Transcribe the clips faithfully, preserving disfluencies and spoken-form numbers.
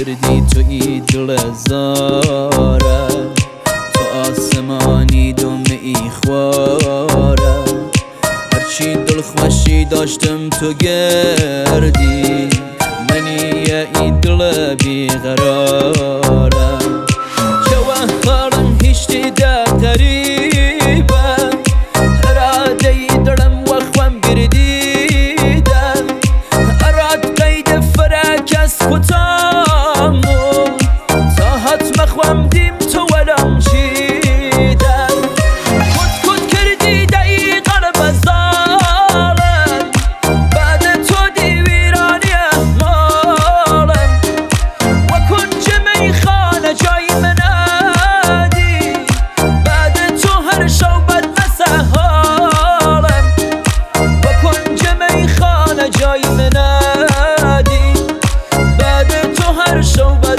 کردی توی دل زاره، تو آسمانی دمه ای خواره، هرچی دل خوشی داشتم تو گردی، منی ای دل بیقراره. جوه خارم هیچی ده قریبه، اراده ای دلم وخوام گردیدم، اراد قید فرک از خودمو، تا حتم خوام دیم تو ولم چیدم. کد کد کردی دایی قلب زالم، بعد تو دیویرانی مالم، و کنج میخانه جای منادی، بعد تو هر شو بد مسحالم، و کنج میخانه جای منادی، بعد تو هر شو بد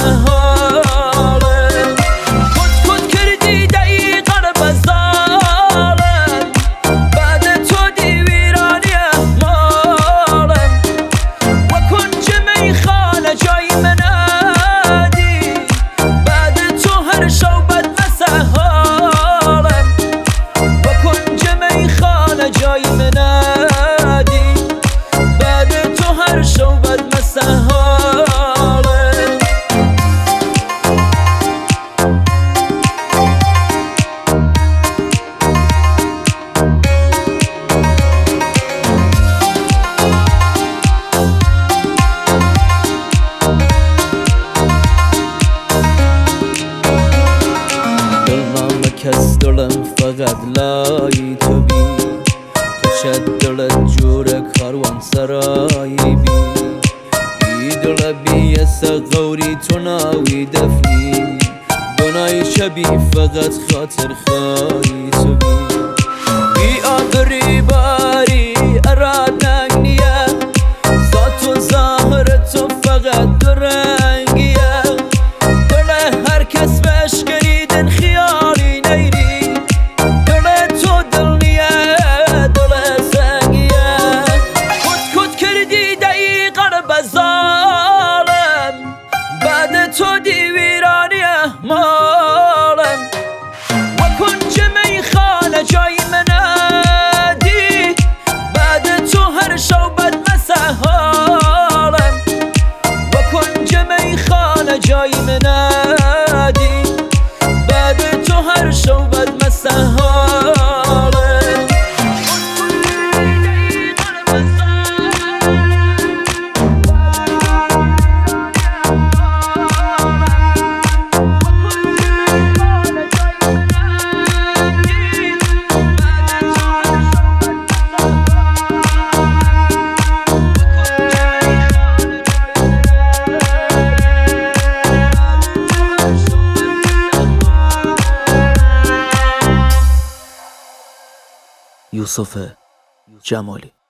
مسحالم. کد کد کردی دایی قلب زالم، بعد تو دیویرانی مالم، و کنج میخانه جای منادی، بعد تو هر شو بد مسحالم، و کنج میخانه جای منادی، بعد تو هر شو بد مسحالم. دلم کس دلم فقط لای تو بی، تو چه دلت جور کاروان سرایی بی، ای دل بی غوری تو ناوی دفنی، گنای شبی فقط خاطر خواهی تو بی. بی آبری باری اراد نگنیه، ذات و ظاهر تو فقط دو رنگیه، دل هر کس بهش گریدن خیالی نیری، دل تو دل نیه دل سنگیه. کد کد کردی دایی قلب زالم، بعد تو دیویرانی مالم، و کنج میخانه جای منادی، بعد تو هر شو بد مسحالم، و کنج میخانه جای منادی، بعد تو هر شو بد مسحالم. یوسف جمالی.